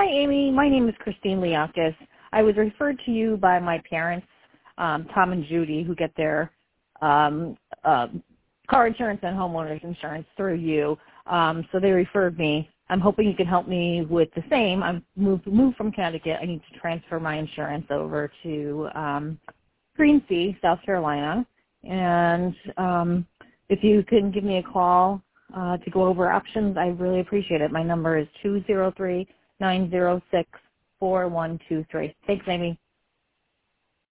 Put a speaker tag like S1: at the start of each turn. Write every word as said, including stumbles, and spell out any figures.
S1: Hi, Amy. My name is Christine Liakis. I was referred to you by my parents, um, Tom and Judy, who get their um, uh, car insurance and homeowners insurance through you. Um, so they referred me. I'm hoping you can help me with the same. I'm moved, moved from Connecticut. I need to transfer my insurance over to um, Greensea, South Carolina. And um, if you can give me a call uh, to go over options, I really appreciate it. My number is two zero three, nine zero six, four one two three. Thanks, Amy.